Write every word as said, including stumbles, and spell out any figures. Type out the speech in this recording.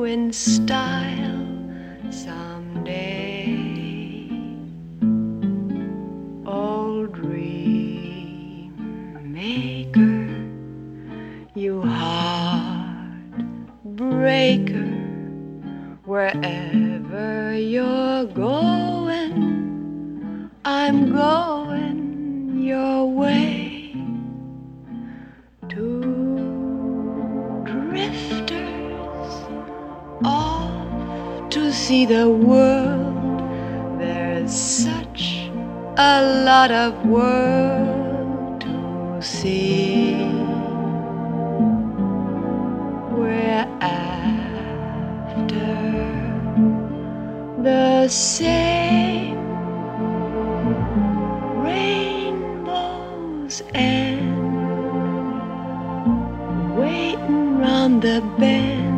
in style someday. Old dream maker, you heartbreaker, wherever you're going, I'm going your way. Two drifters off to see the world. There's such a lot of world to see. We're after the same rainbows and waiting round the bend.